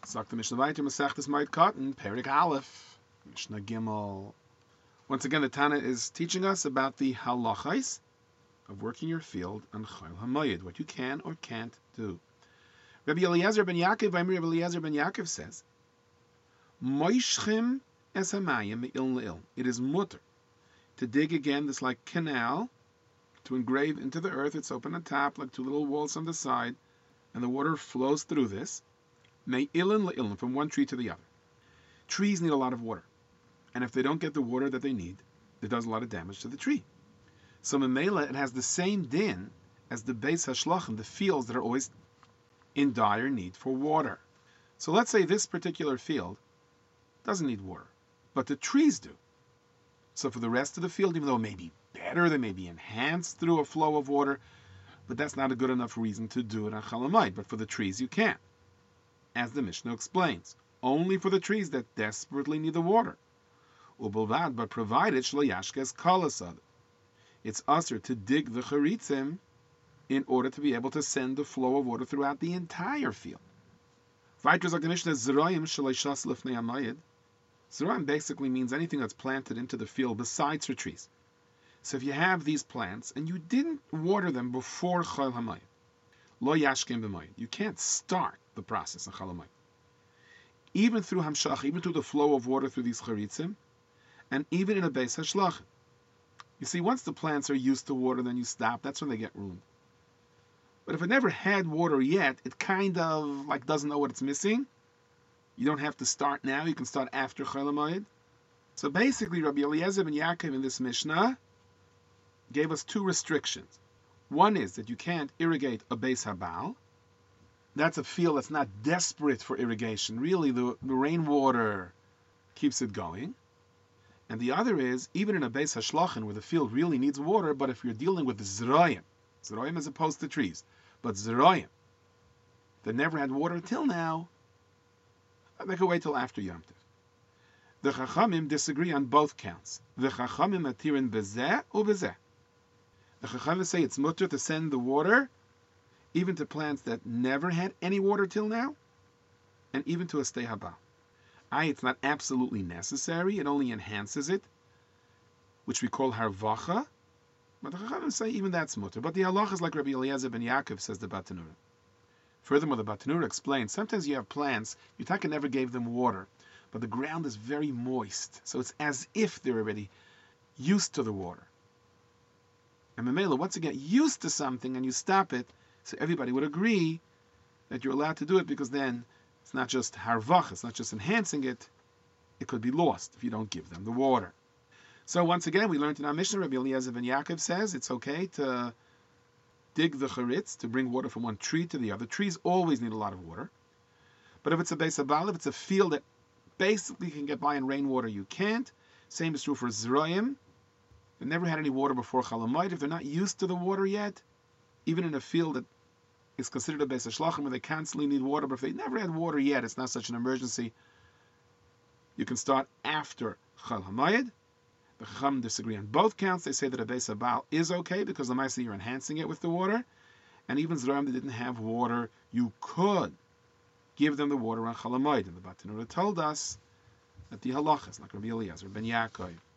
Sagt the Mishnah weiter, Masechtes Moed Katan, Perik Aleph, Mishnah Gimel. Once again, the Tana is teaching us about the halachais of working your field on Chol HaMoed, what you can or can't do. Rabbi Eliezer ben Yaakov, Rabbi Eliezer ben Yaakov says, Moishchim es hamayim me'il le'il. It is mutter to dig again this like canal, to engrave into the earth. It's open on top, like two little walls on the side, and the water flows through this. Me'ilin le'ilin, from one tree to the other. Trees need a lot of water, and if they don't get the water that they need, it does a lot of damage to the tree. So Memela, it has the same din as the Beis Hashlachim, the fields that are always in dire need for water. So let's say this particular field doesn't need water, but the trees do. So for the rest of the field, even though it may be better, they may be enhanced through a flow of water, but that's not a good enough reason to do it on Chol HaMoed. But for the trees, you can. As the Mishnah explains, only for the trees that desperately need the water. Ubelvad, but provided shlo yashkes kol hasad. It's usher to dig the charitzim in order to be able to send the flow of water throughout the entire field. Weiter sagt the Mishnah, Zeroyim shelo yishas lifnei hamoed. Zeroyim basically means anything that's planted into the field besides for trees. So if you have these plants and you didn't water them before Chol HaMoed, lo yashkem b'moed, you can't start the process of Chol HaMoed. Even through Hamshach, even through the flow of water through these charitzim, and even in a Beis Hashlachim. You see, once the plants are used to water, then you stop. That's when they get ruined. But if it never had water yet, it kind of like doesn't know what it's missing. You don't have to start now. You can start after Chol HaMoed. So basically, Rabbi Eliezer ben Yaakov in this Mishnah gave us two restrictions. One is that you can't irrigate a Beis Habal. That's a field that's not desperate for irrigation. Really, the rainwater keeps it going. And the other is, even in a Beis Hashlachin, where the field really needs water, but if you're dealing with the Zeroyim as opposed to trees, but Zeroyim that never had water till now, they could wait till after Yom Tov. The Chachamim disagree on both counts. The Chachamim atirin bezeh u bezeh. The Chachamim say it's mutter to send the water even to plants that never had any water till now, and even to a stei habal. It's not absolutely necessary, it only enhances it, which we call harvacha, but the Chachamim say even that's mutter. But the halacha is like Rabbi Eliezer ben Yaakov, says the Batanura. Furthermore, the Batanura explains, sometimes you have plants, Yutaka never gave them water, but the ground is very moist, so it's as if they're already used to the water. And Memela, once you get used to something and you stop it, so everybody would agree that you're allowed to do it, because then it's not just harvach, it's not just enhancing it, it could be lost if you don't give them the water. So once again, we learned in our Mishnah, Rabbi Eliezer ben Yaakov says it's okay to dig the charitz, to bring water from one tree to the other. Trees always need a lot of water. But if it's a Beis Habal, if it's a field that basically can get by in rainwater, you can't. Same is true for Zeroyim. They never had any water before Chol HaMoed. If they're not used to the water yet, even in a field that is considered a Beis Hashlachim where they constantly need water, but if they never had water yet, it's not such an emergency. You can start after Chol HaMoed. The Chacham disagree on both counts. They say that a Beis Habal is okay because the Maaseh you're enhancing it with the water, and even Zeroyim that didn't have water, you could give them the water on Chol HaMoed. And the Batanura told us that the halachas, like Rabbi Eliezer ben Yaakov,